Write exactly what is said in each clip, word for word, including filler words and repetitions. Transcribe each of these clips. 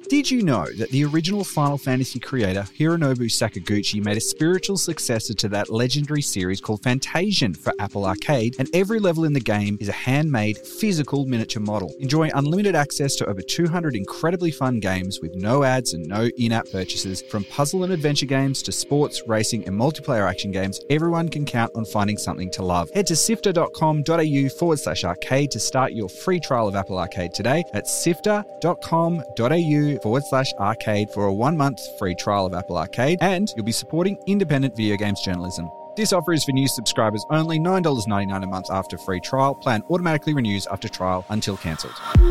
Did you know that the original Final Fantasy creator, Hironobu Sakaguchi, made a spiritual successor to that legendary series called Fantasian for Apple Arcade, and every level in the game is a handmade, physical miniature model. Enjoy unlimited access to over two hundred incredibly fun games with no ads and no in-app purchases. From puzzle and adventure games to sports, racing, and multiplayer action games, everyone can count on finding something to love. Head to sifter.com.au forward slash arcade to start your free trial of Apple Arcade today. That's sifter.com.au forward slash arcade for a one-month free trial of Apple Arcade, and you'll be supporting independent video games journalism. This offer is for new subscribers only, nine dollars ninety-nine a month after free trial. Plan automatically renews after trial until cancelled.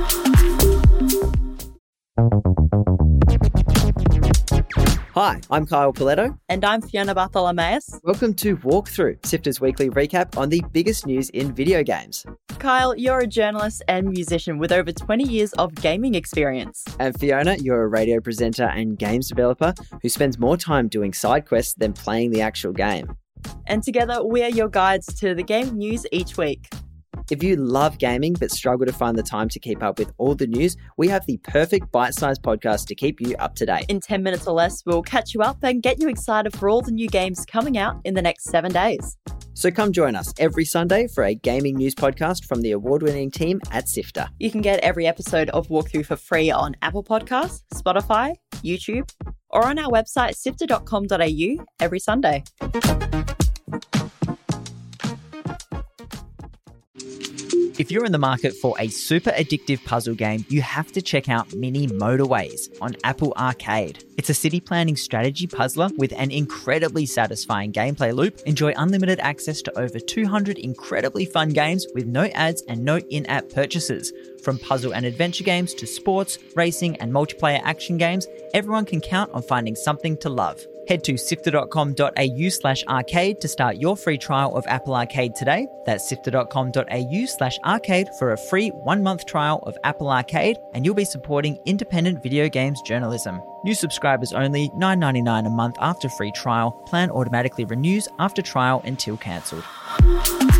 Hi, I'm Kyle Paletto. And I'm Fiona Bartholomaeus. Welcome to Walkthrough, Sifter's weekly recap on the biggest news in video games. Kyle, you're a journalist and musician with over twenty years of gaming experience. And Fiona, you're a radio presenter and games developer who spends more time doing side quests than playing the actual game. And together, we are your guides to the game news each week. If you love gaming but struggle to find the time to keep up with all the news, we have the perfect bite-sized podcast to keep you up to date. In ten minutes or less, we'll catch you up and get you excited for all the new games coming out in the next seven days. So come join us every Sunday for a gaming news podcast from the award-winning team at Sifter. You can get every episode of Walkthrough for free on Apple Podcasts, Spotify, YouTube, or on our website sifter dot com dot a u every Sunday. If you're in the market for a super addictive puzzle game, you have to check out Mini Motorways on Apple Arcade. It's a city planning strategy puzzler with an incredibly satisfying gameplay loop. Enjoy unlimited access to over two hundred incredibly fun games with no ads and no in-app purchases. From puzzle and adventure games to sports, racing, and multiplayer action games, everyone can count on finding something to love. Head to sifter.com.au slash arcade to start your free trial of Apple Arcade today. That's sifter.com.au slash arcade for a free one-month trial of Apple Arcade, and you'll be supporting independent video games journalism. New subscribers only, nine dollars ninety-nine a month after free trial. Plan automatically renews after trial until cancelled.